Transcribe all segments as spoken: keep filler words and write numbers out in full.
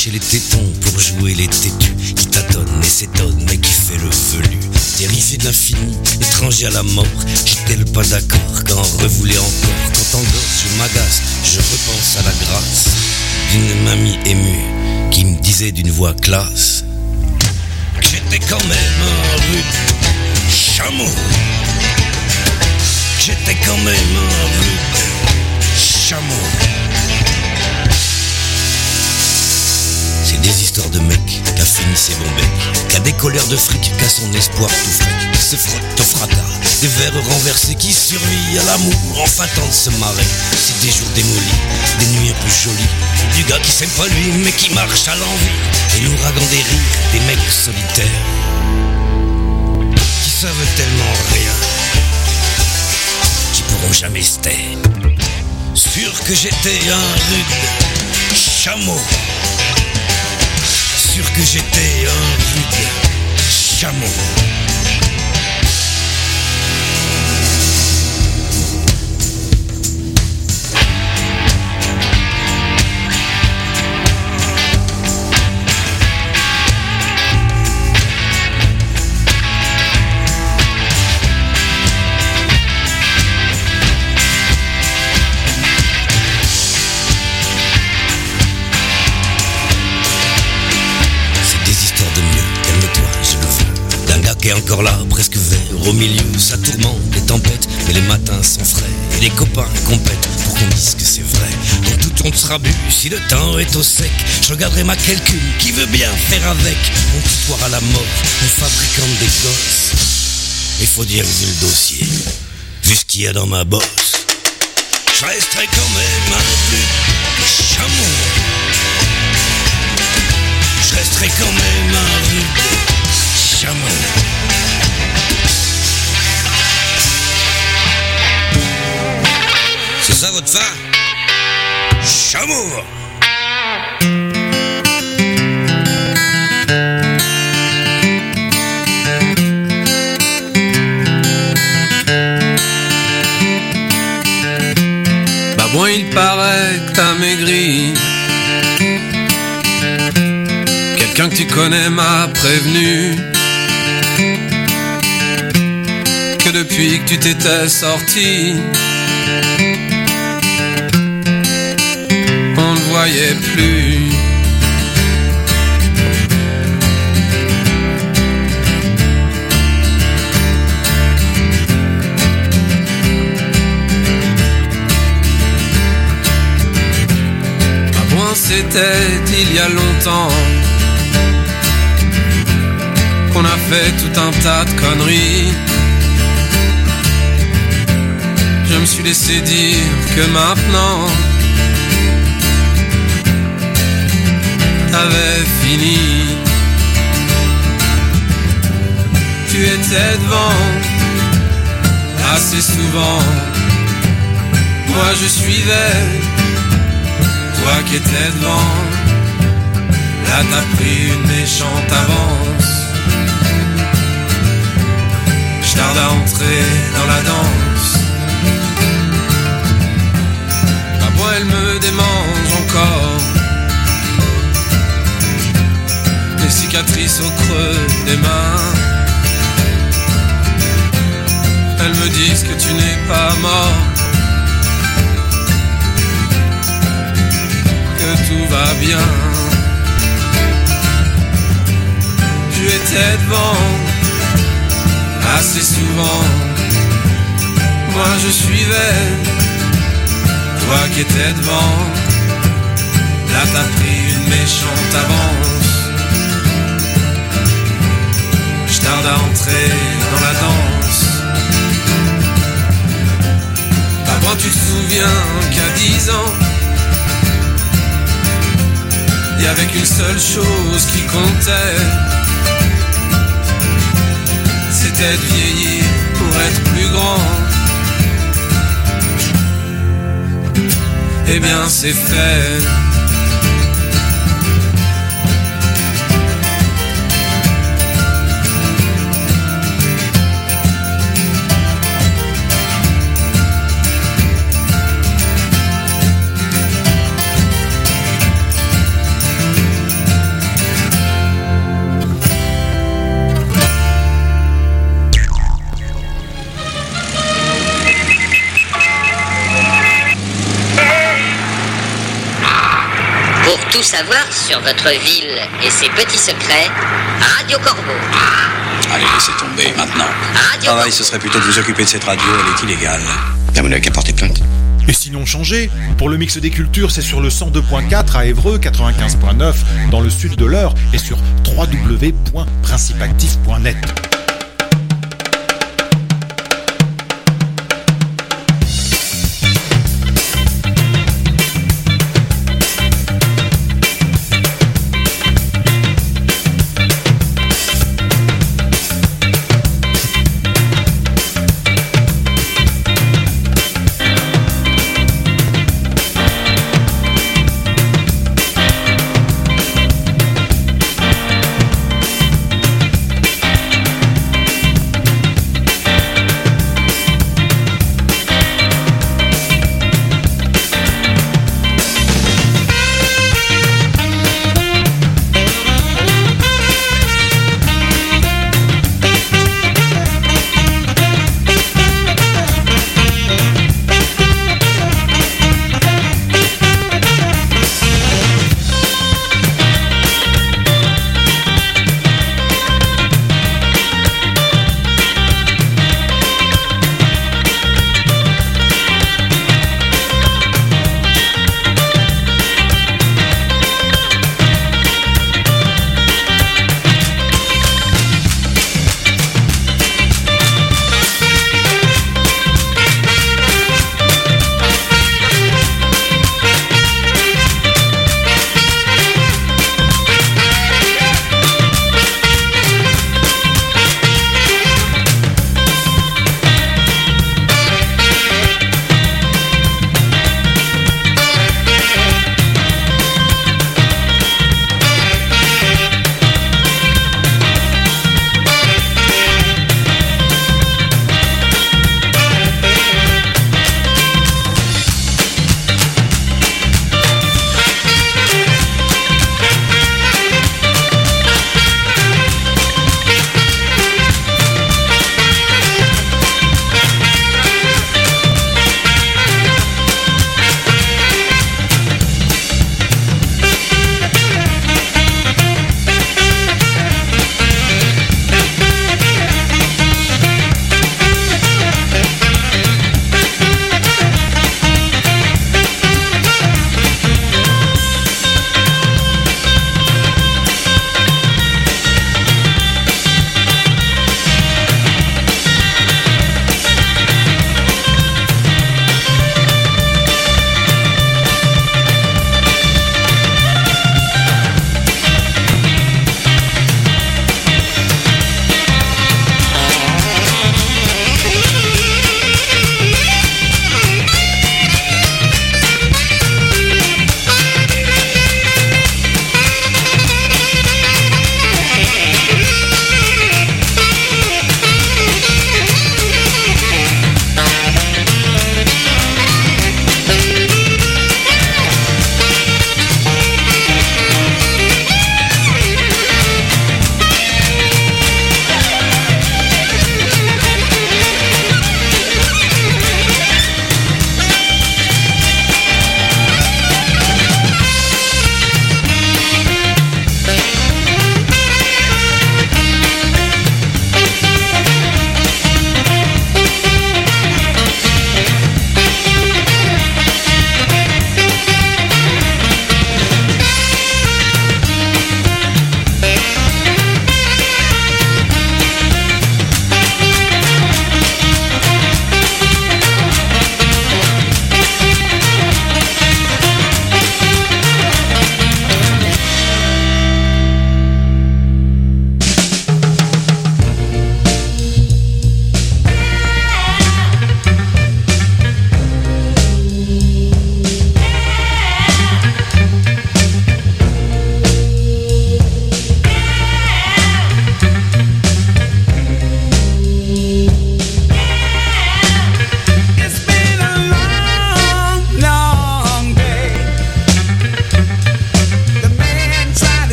lécher les tétons pour jouer les têtus, qui tâtonne et s'étonne mais qui fait le velu. Terrifié de l'infini, étranger à la mort, j'étais pas d'accord quand on revoulait encore. Quand en gosse je m'agace, je repense à la grâce d'une mamie émue qui me disait d'une voix classe que j'étais quand même un rude chameau, que j'étais quand même un rude chameau. C'est des histoires de mecs qu'a fini ses bons becs, qu'a des colères de fric, qu'a son espoir tout frec, qui se frotte au fracas, des verres renversés, qui survit à l'amour enfin tente de se marrer. C'est des jours démolis, des nuits un peu jolies, du gars qui s'aime pas lui mais qui marche à l'envie, et l'ouragan des rires, des mecs solitaires qui savent tellement rien, qui pourront jamais se taire. Sûr que j'étais un rude chameau, sûr que j'étais un rude chameau. Qui est encore là, presque vert, au milieu, ça tourmente, des tempêtes, mais les matins sont frais, et les copains compètent pour qu'on dise que c'est vrai. Quand tout on sera bu, si le temps est au sec, je regarderai ma calcul, qui veut bien faire avec mon tutoir à la mort, mon fabricant des gosses. Il faut dire vu le dossier, vu ce qu'il y a dans ma bosse, je resterai quand même un rude chameau, je resterai quand même un rude chameau. C'est ça votre fin? Chameau! Bah bon, il paraît que t'as maigri. Quelqu'un que tu connais m'a prévenu que depuis que tu t'étais sorti, on ne voyait plus. Ah bon, c'était il y a longtemps qu'on a fait tout un tas de conneries. Je me suis laissé dire que maintenant t'avais fini. Tu étais devant assez souvent, moi je suivais, toi qui étais devant. Là t'as pris une méchante avance, je tarde à entrer dans la danse. Moi elle me démange encore, des cicatrices au creux des mains. Elles me disent que tu n'es pas mort, que tout va bien. Tu étais devant assez souvent, moi je suivais, toi qui étais devant. Là t'as pris une méchante avance, je tarde à entrer dans la danse. Avant tu te souviens qu'à dix ans, il y avait qu'une seule chose qui comptait, c'était de vieillir pour être plus grand. Eh bien c'est fait. tout savoir sur votre ville et ses petits secrets, Radio Corbeau. Allez, laissez tomber maintenant. Radio Travail, Corbeau. ce serait plutôt de vous occuper de cette radio, elle est illégale. Vous n'avez qu'à porter plainte. Et sinon changez. Pour le mix des cultures, c'est sur le cent deux point quatre à Évreux, quatre-vingt-quinze point neuf dans le sud de l'Eure et sur w w w point principactif point net.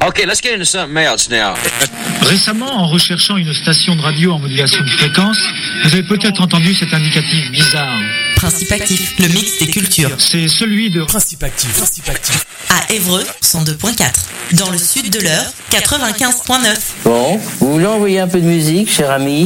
Okay, let's get into something else now. Récemment, en recherchant une station de radio en modulation de fréquence, vous avez peut-être entendu cet indicatif bizarre. Principe Actif, le mix des cultures. C'est celui de Principe Actif, Principe Actif. À Évreux, cent deux virgule quatre. Dans le sud de l'Eure, quatre-vingt-quinze virgule neuf. Bon, vous voulez envoyer un peu de musique, cher ami?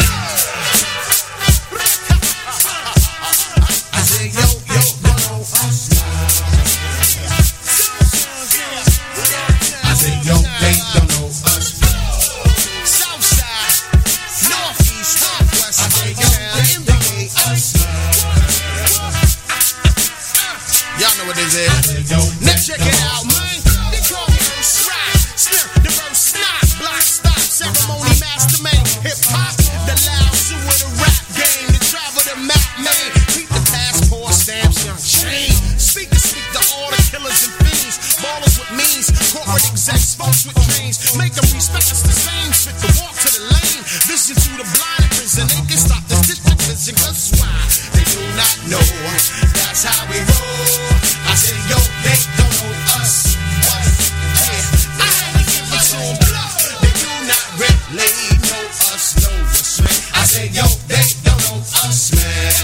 Now check it out, man. They call me Earth Rock, Sniff, the verse snot, block stop, ceremony master man, hip hop, the loud zoo of the rap game, the travel the map man, keep the passport stamps on chain, speak to speak to all the killers and fiends, ballers with means, corporate execs, folks with dreams, make them respect us the same, fit to walk to the lane, vision to the blind prison, they can stop this district vision, cause why? They do not know, that's how we roll. I said, yo, they don't know us. What? Yeah, I had to give it to them. They do not really know us, know us, man. I said, yo, they don't know us, man.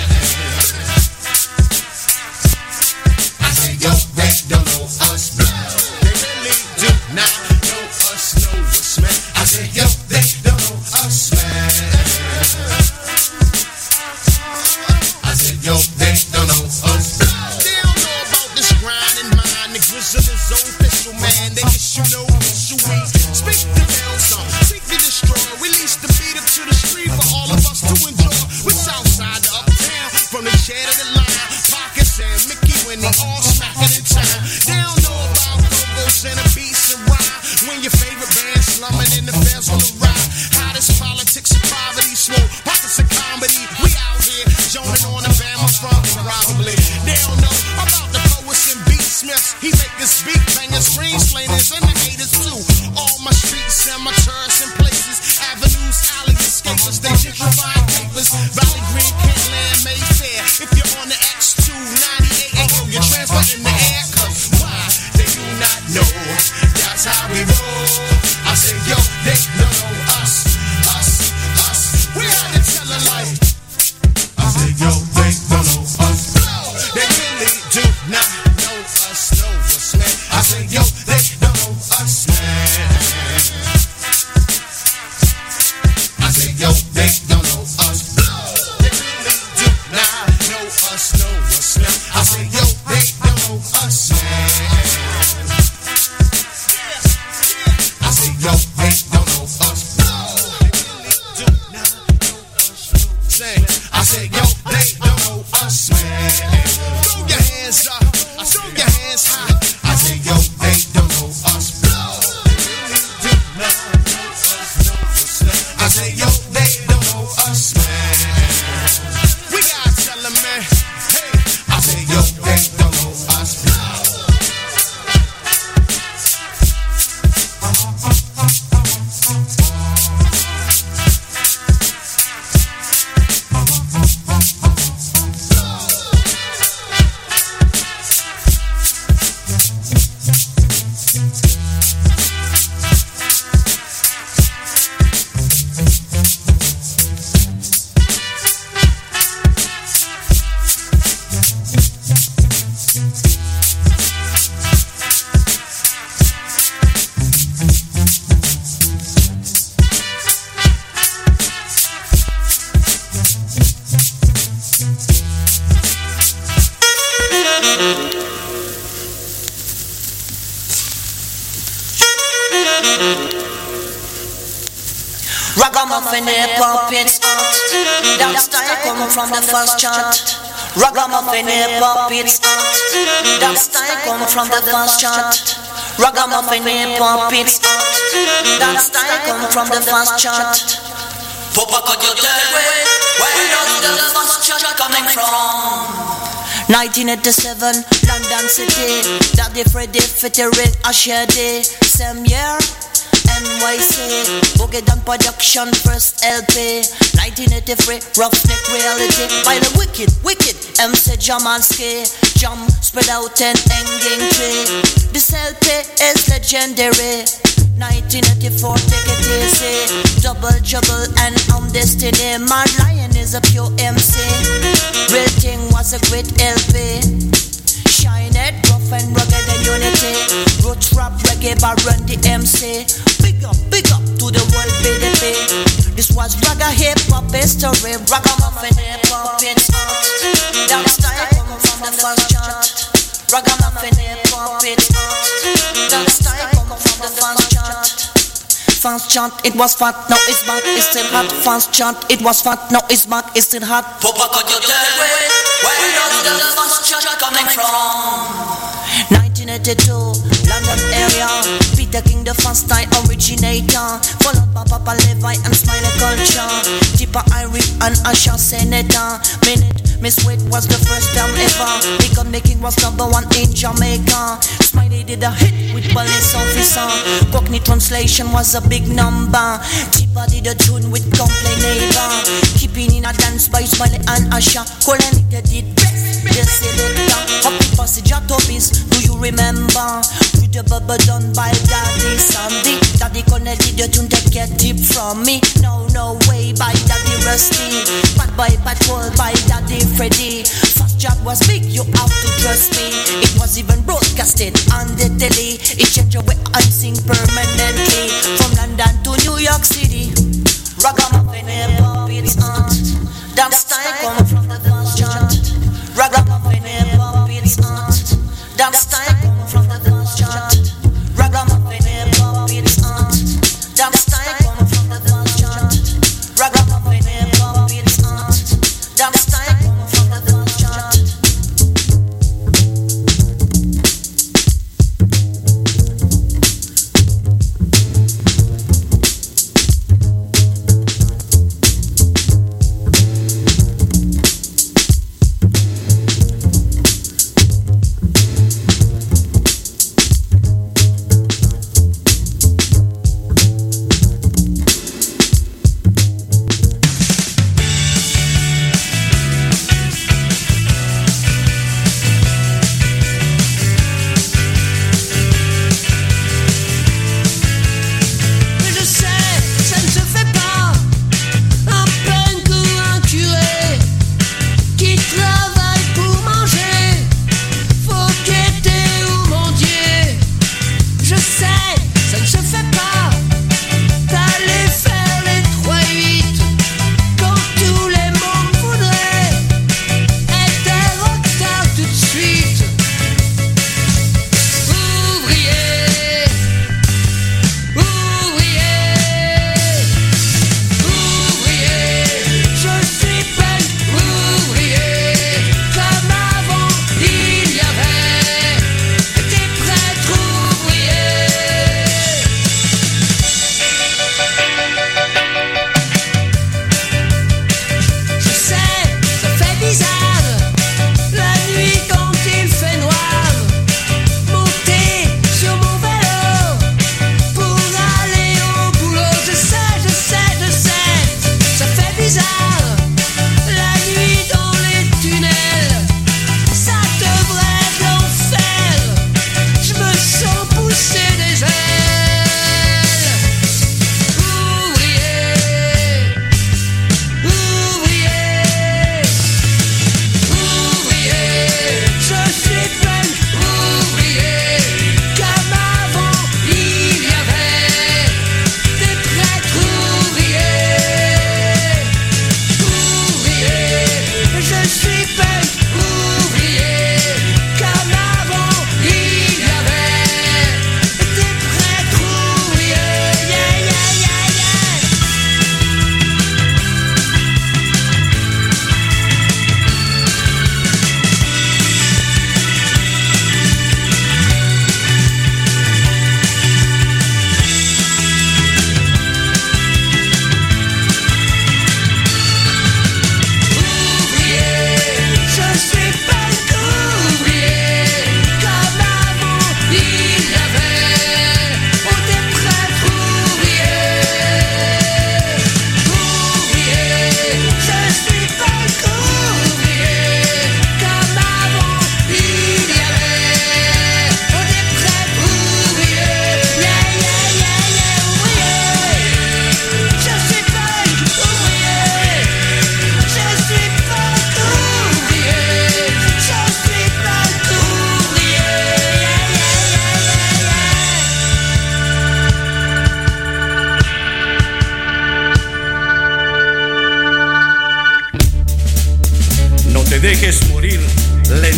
I said, yo, they don't know us, man. They really do not know us, know us, man. I said, yo, they don't know us, man. I said, yo, they don't know us, man. Grizzle is official, man. They get you know issue. We speak the real song, seek to destroy. Release the beat up to the street for all of us to enjoy. We're Southside to Uptown, from the chair to the line. Pockets and Mickey when they all smacking in time. They don't know about go-go's and the beats and rhyme. When your favorite band slumming in the fans on the ride. Hottest politics and poverty, slow pockets of comedy. We out here joining on the Bama from probably. They don't know about the poets and beatsmiths. He make this beat banging, screen slayers and the haters too. All my streets, cemeteries and places, avenues, alley escapers, they gentrifying papers. Valley Green, Kentland, Mayfair. If you're on the X two ninety-eight, yo, you're transfer in the air. Cause why? They do not know. That's how we roll. I say, yo, they don't know us, us, us. We had to tell them like. I say, yo, they don't know us. They really do not know us, know us, man. I say, yo, they don't know us, man. I say, yo, they don't know us. They really do not know us, know us, man. I say, yo, they don't know us, man. I say, yo, they don't know us. They really do not know us. Say, I say, yo, they don't know us, man. Throw your hands up, throw your hands high. I say, yo, they don't know us. They really do not know us, know us. I say, yo, they don't know us, man. We gotta tell them, man. Hey, I say, yo, they don't know us. Ragamuffin hip hop, it's hot. That style come from the first chart. Ragamuffin hip hop, it's hot. That style come from the first chart. Ragamuffin hip hop, it's hot. That style come from the first chart. Papa, could you tell me where does the first chart coming from? nineteen eighty-seven, London City. Daddy Freddy Fitty Rick Ashady. Same year, N Y C. Boogie Down Production, first L P. nineteen eighty-three, Roughneck Reality. By the wicked, wicked M C Jamanski. Jump, spread out and hanging tree. This L P is legendary. nineteen eighty-four, take it easy. Double trouble and on destiny. Mad Lion is a pure M C. Real thing was a great L P. Shine it, rough and rugged and unity. Roots rap reggae by Run the M C. Big up, big up to the world B D P. This was ragga hip hop history. Ragamuffin hip hop, it's hot. Down style come from the first chant. Ragamuffin hip hop, it's hot. Down style come from the first chant. Fast chant, it was fat, now it's back, it's still hot. Fast chant, it was fat, now it's back, it's still hot. Papa, could you tell me where does the fast chant coming from? nineteen eighty-two, London area. Peter King, the fast time originator. Followed by Papa Levi and Smiley Culture. Tipper Irie and Asha Senator. Minute, Miss Wade was the first time ever. Because the King was number one in Jamaica. Smiley did a hit with Police Officer. Cockney translation was a big number. Tipper did a tune with Complain Neighbor. Keeping in a dance by Smiley and Asha. Colin did best. They selector. Happy Passage at Tobies. Do you remember? With the bubble done by Daddy Sandy. Daddy Connell did the tune that get tip from me. No, no way by Daddy Rusty. Bad Boy Patrol by Daddy Freddy. Fast Chat was big, you have to trust me. It was even broadcasted on the telly. It changed the way I sing permanently. From London to New York City. Ragamuffin hip hop, it's hot. That style come from the Fast Chat. Ragamuffin hip hop, it's hot. That style come from the Fast Chat. Ragamuffin hip hop, it's hot. That style come from the Fast Chat. Ragamuffin hip hop, it's hot. That style come from the Fast Chat.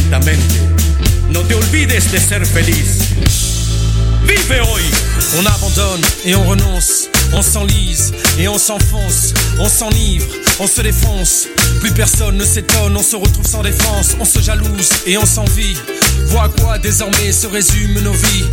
lentamente. No te olvides de ser feliz. Vive hoy. On abandonne et on renonce, on s'enlise et on s'enfonce, on s'enivre, on se défonce. Plus personne ne s'étonne, on se retrouve sans défense, on se jalouse et on s'envie. Vois à quoi désormais se résument nos vies.